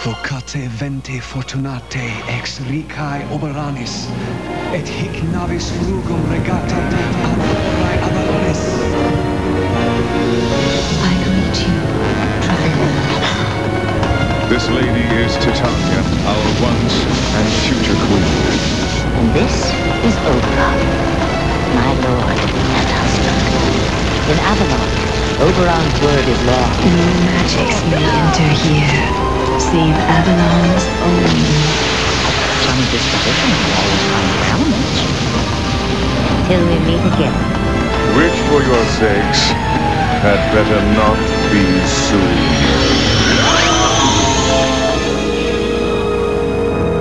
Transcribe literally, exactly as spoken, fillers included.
Vocate vente fortunate ex ricae oberanis, et hic navis flugum regata ad amorae Avalonis. I greet you, traveler. This lady is Titania, our once and future queen. And this is Oberon, my lord and husband. In Avalon, Oberon's word is law. No magics may enter here, save Avalon's own. Some disposition will always find their elements. Till we meet again. Which, for your sakes, had better not be soon.